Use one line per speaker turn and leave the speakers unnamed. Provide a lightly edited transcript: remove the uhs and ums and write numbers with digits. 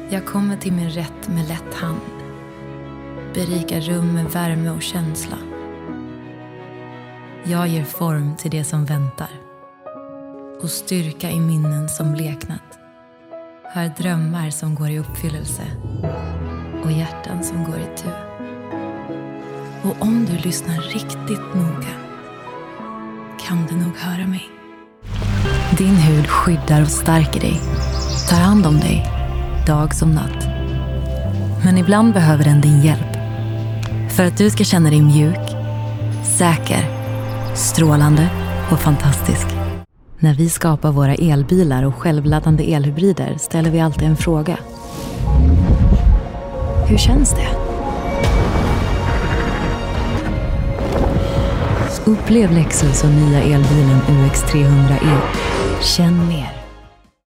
Jag kommer till min rätt med lätt hand. Berikar rum med värme och känsla. Jag ger form till det som väntar. Och styrka i minnen som bleknat. Hör drömmar som går i uppfyllelse. Och hjärtan som går i tur. Och om du lyssnar riktigt noga kan du nog höra mig. Din hud skyddar och stärker dig. Tar hand om dig, dag som natt. Men ibland behöver den din hjälp. För att du ska känna dig mjuk, säker, strålande och fantastisk. När vi skapar våra elbilar och självladdande elhybrider ställer vi alltid en fråga. Hur känns det? Upplev Lexus och nya elbilen UX300E. Känn mer.